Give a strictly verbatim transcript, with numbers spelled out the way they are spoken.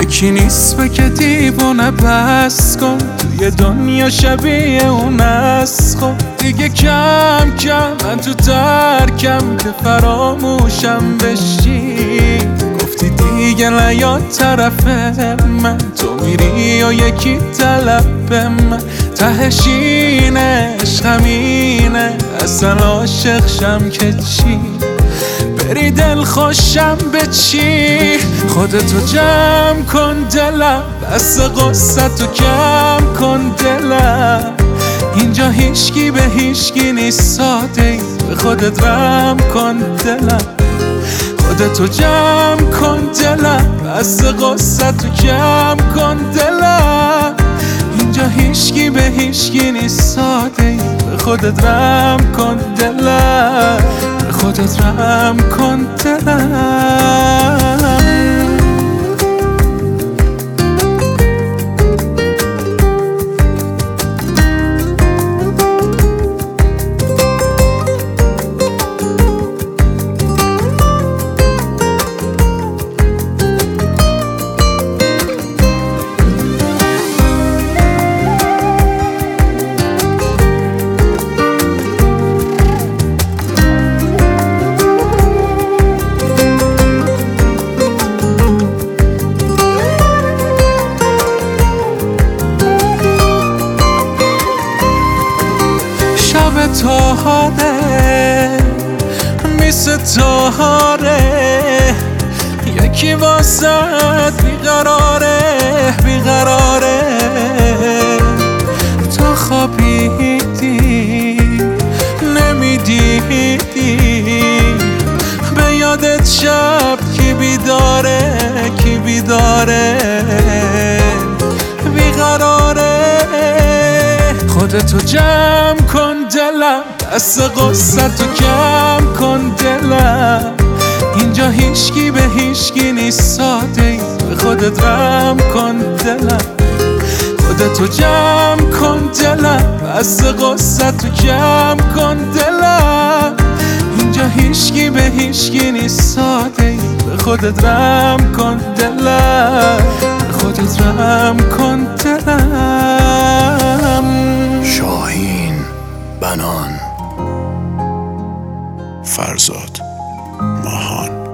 یکی نیست به که دیوونه بس کن، توی دنیا شبیه اون است. خب دیگه کم کم من تو ترکم که فراموشم بشی. گفتی دیگه نیا طرف من، تو میری و یکی طلب من. تهش اینه عشقمینه، اصلا عاشق شم که چی؟ بری دل خوشم به چی؟ خودتو جمع کن دلم، بس غصه تو کم کن دلم. اینجا هیچکی به هیچکی نیست ساده ای، به خودت رم کن دلم. خودتو جمع کن دلم، بس غصه تو کم کن دلم. اینجا هیچکی به هیچکی نیست ساده ای، به خودت رم کن دلم. به خودت رم کن دلم. تاهاره میسه تاهاره، یکی واسد بیقراره بیقراره. تا خوابیدی نمیدیدی، به یادت شب کی بیداره کی بیداره بیقراره. خودتو جمع کن دلم، دست غصه تو کم کن دلم. اینجا هیچکی به هیچکی نیست ساده ای، به خودت رم کن دلم. خودتو جمع کن دلم، دست غصه تو کم کن دلم. اینجا هیچکی به هیچکی نیست ساده ای، به خودت رم کن دلم. به خودت رم کن دلم. شاهین بنان، فرزاد ماهان.